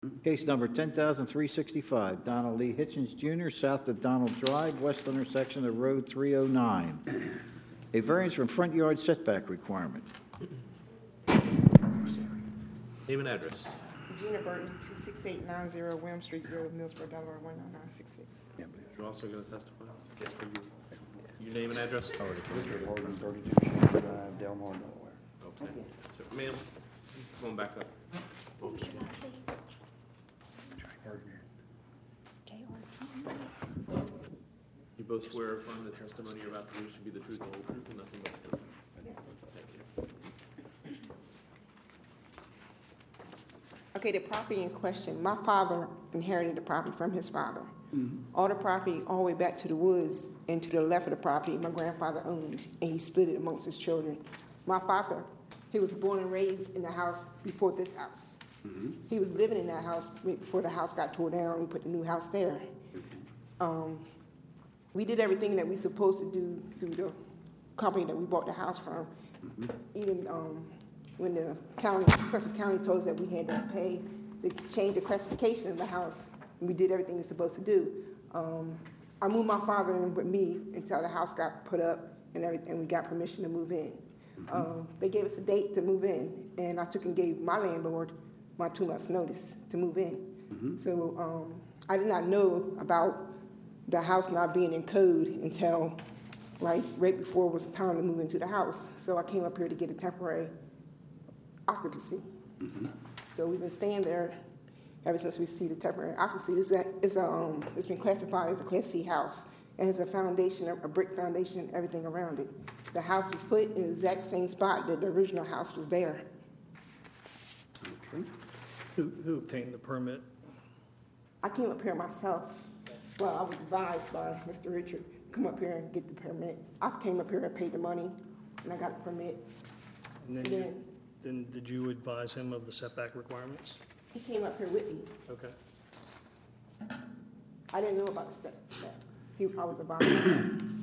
Case number 10,365, Donald Lee Hitchens Jr., south of Donald Drive, west intersection of Road 309. A variance from front yard setback requirement. Name and address. Gina Burton, 26890 William Street Road, Millsboro, Delaware, 19966. You're also going to testify? Yes. Your name and address? Richard Horton, 32 Shannon Drive, Delmar, Delaware. Okay. So, ma'am, come on back up. You both swear or affirm the testimony you're about to give should be the truth, the whole truth, and nothing but the truth. Thank you. Okay, the property in question, my father inherited the property from his father. All the property, all the way back to the woods and to the left of the property, my grandfather owned, and he split it amongst his children. My father, he was born and raised in the house before this house. He was living in that house before the house got torn down, and we put the new house there. We did everything that we supposed to do through the company that we bought the house from. Even when the county, Sussex County told us that we had to pay to change the classification of the house, we did everything we were supposed to do. I moved my father in with me until the house got put up and we got permission to move in. They gave us a date to move in, and I took and gave my landlord my 2 months notice to move in. So I did not know about the house not being in code until right before it was time to move into the house. So I came up here to get a temporary occupancy. So we've been staying there ever since we see the temporary occupancy. It's been classified as a Class C house. It has a foundation, a brick foundation, everything around it. The house was put in the exact same spot that the original house was there. Okay. Who obtained the permit? I came up here myself. Well, I was advised by Mr. Richard to come up here and get the permit. I came up here and paid the money, and I got the permit. And then did you advise him of the setback requirements? He came up here with me. Okay. I didn't know about the setback. He probably was about it.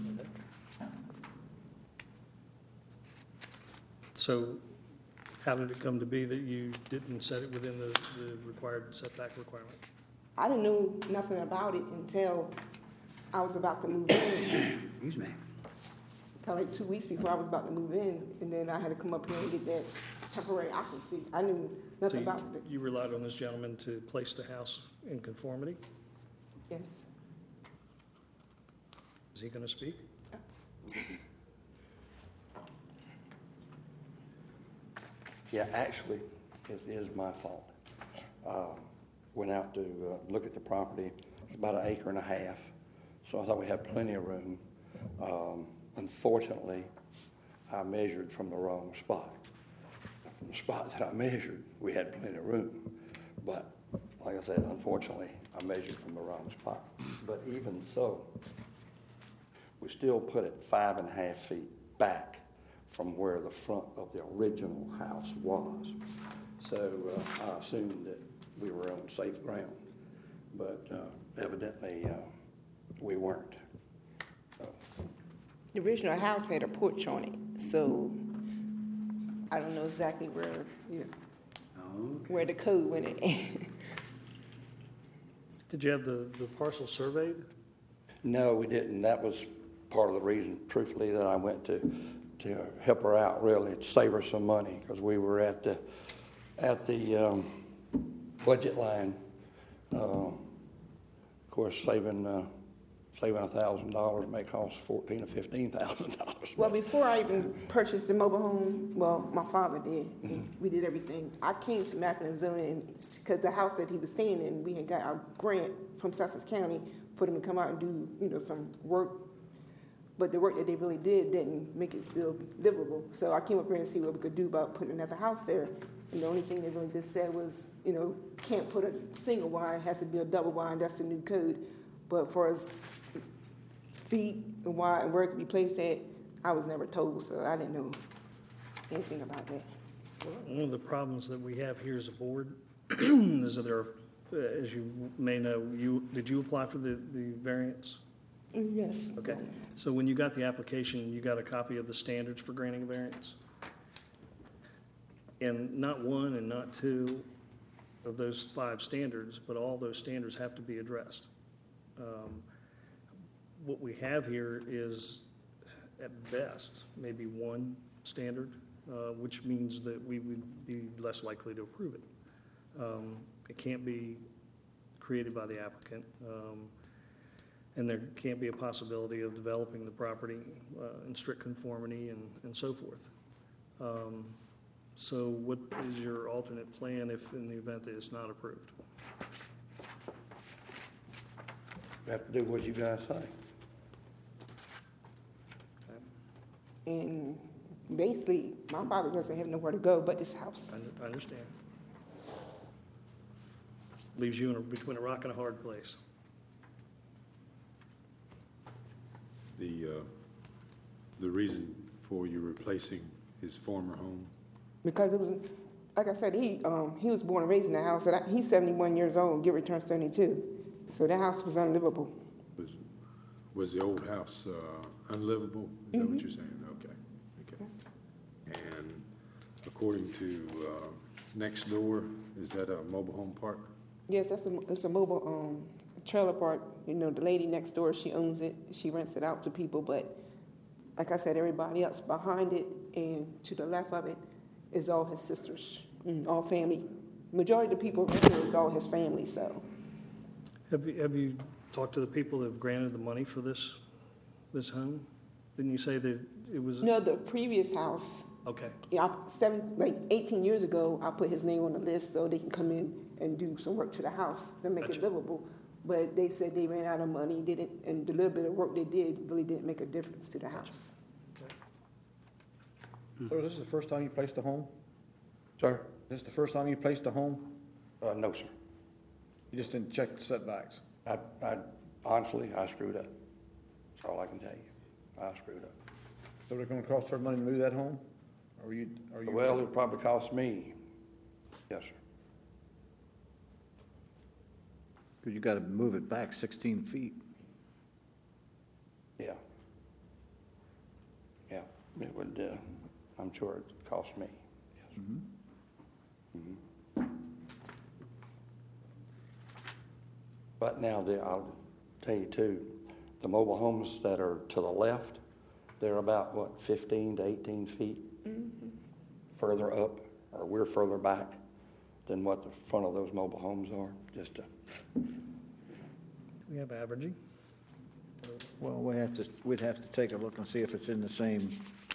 So how did it come to be that you didn't set it within the required setback requirement? I didn't know nothing about it until I was about to move in. Excuse me. Until like 2 weeks before I was about to move in, and then I had to come up here and get that temporary occupancy. I knew nothing about it. You relied on this gentleman to place the house in conformity? Yes. Is he going to speak? Yeah, actually, it is my fault. Went out to look at the property. It's about 1.5 acres, so I thought we had plenty of room. Unfortunately, I measured from the wrong spot. From the spot that I measured, we had plenty of room. But like I said, unfortunately, I measured from the wrong spot. But even so, we still put it 5.5 feet back from where the front of the original house was. So I assumed that we were on safe ground, but evidently we weren't. The original house had a porch on it, so I don't know exactly where, where the code went in. Did you have the parcel surveyed? No, we didn't. That was part of the reason, truthfully, that I went to help her out, really, to save her some money, because we were at the budget line. Of course, saving $1,000 may cost $14,000 or $15,000. Well, before I even purchased the mobile home, well, my father did. We did everything. I came to mapping and zoning because the house that he was staying in, we had got a grant from Sussex County for them to come out and do, some work. But the work that they really did didn't make it still livable. So I came up here to see what we could do about putting another house there. And the only thing they really just said was, can't put a single wide, it has to be a double wide, that's the new code. But for us feet and wide and where it could be placed at, I was never told, so I didn't know anything about that. One of the problems that we have here as a board is that there are, as you may know, did you apply for the variance? Yes. Okay. So when you got the application, you got a copy of the standards for granting a variance? And not one and not two, of those 5 standards, but all those standards have to be addressed. What we have here is, at best, maybe 1 standard, which means that we would be less likely to approve it. It can't be created by the applicant, and there can't be a possibility of developing the property in strict conformity and so forth. So what is your alternate plan if in the event that it's not approved? We have to do what you guys say. And basically, my father doesn't have nowhere to go but this house. I understand. Leaves you between a rock and a hard place. The reason for you replacing his former home? Because it was, like I said, he was born and raised in the house, and he's 71 years old, Gilbert turned 72. So that house was unlivable. Was the old house unlivable? Is that what you're saying? Okay. And according to next door, is that a mobile home park? Yes, it's a mobile trailer park. You know, the lady next door, she owns it. She rents it out to people, but like I said, everybody else behind it and to the left of it is all his sisters, all family. Majority of the people right here is all his family, so. Have you talked to the people that have granted the money for this home? Didn't you say that it was? No, the previous house, Okay. yeah, 18 years ago, I put his name on the list so they can come in and do some work to the house to make Gotcha. it livable. But they said they ran out of money, and the little bit of work they did really didn't make a difference to the house. So this is the first time you placed a home? Sir? This is the first time you placed a home? No, sir. You just didn't check the setbacks? I honestly, I screwed up. That's all I can tell you. I screwed up. So they're gonna cost her money to move that home? Are you? Well, it'll probably cost me. Yes, sir. Because you gotta move it back 16 feet. Yeah. Yeah, it would, I'm sure it'd cost me. Yes. But now, I'll tell you too, the mobile homes that are to the left, they're about, 15 to 18 feet further up, or we're further back than what the front of those mobile homes are, just to. We have averaging. Well, we'd have to take a look and see if it's in the same,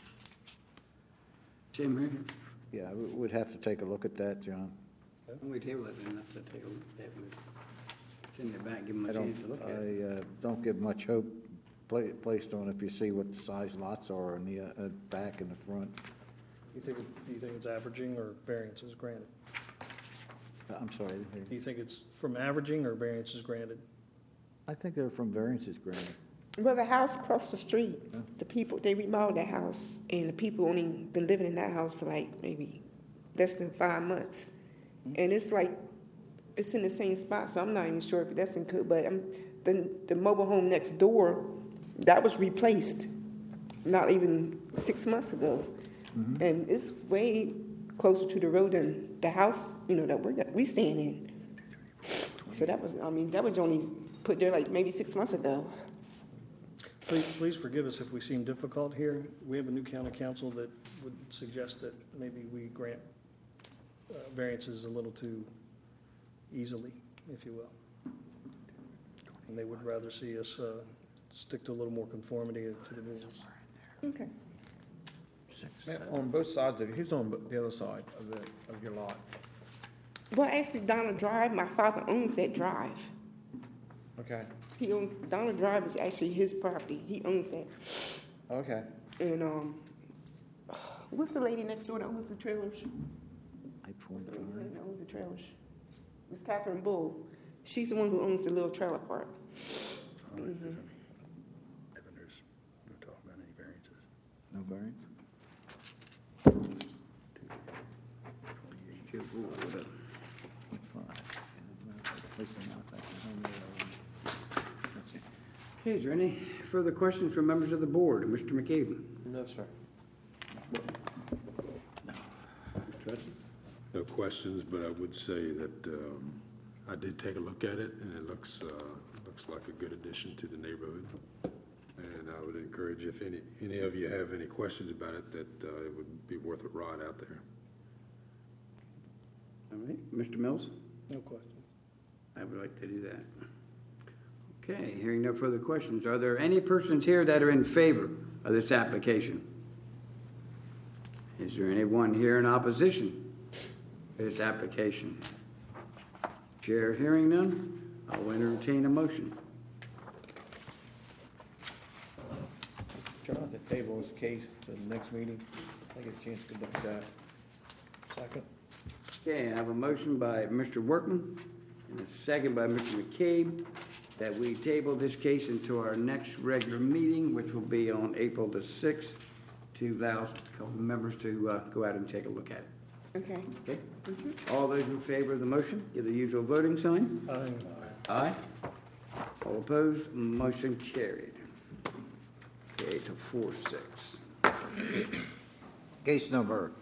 Same here. yeah, we'd have to take a look at that, John. We table it, then have to take a look at that. Send it back, give them I a chance to look at it. don't give much hope placed on if you see what the size lots are in the back and the front. Do you think it's averaging or variances granted? I'm sorry, I didn't hear Do you. you think it's from averaging or variances granted? I think they're from variances granted. Well, the house across the street, the people, they remodeled that house, and the people only been living in that house for like maybe less than 5 months. And it's like, it's in the same spot, so I'm not even sure if that's in code, but the mobile home next door, that was replaced not even 6 months ago. And it's way closer to the road than the house, that we staying in. So that was only put there like maybe 6 months ago. Please forgive us if we seem difficult here. We have a new county council that would suggest that maybe we grant variances a little too easily, if you will. And they would rather see us stick to a little more conformity to the rules. Okay. On both sides of, who's on the other side of your lot? Well, actually, Donald Drive, my father owns that drive. Okay, Donald Drive is actually his property. He owns that. okay. And what's the lady next door that owns the trailers? I-25. That owns the trailers. Miss Catherine Bull. She's the one who owns the little trailer park. Evan, there's no talk about any variances. No variance? Okay, is there any further questions from members of the board? Mr. McCabe? No, sir. Mr. Hudson? No questions, but I would say that I did take a look at it, and it looks like a good addition to the neighborhood. And I would encourage, if any of you have any questions about it, that it would be worth a ride out there. All right, Mr. Mills? No questions. I would like to do that. Okay, hearing no further questions, are there any persons here that are in favor of this application? Is there anyone here in opposition to this application? Chair hearing none, I'll entertain a motion. Trying to table this case to the next meeting. I get a chance to look at that. Second. Okay, I have a motion by Mr. Workman and a second by Mr. McCabe that we table this case into our next regular meeting, which will be on April the 6th, to allow a couple of members to go out and take a look at it. Okay. Okay? All those in favor of the motion, give the usual voting sign. Aye. All opposed, motion carried. Okay, to 4-6. Case number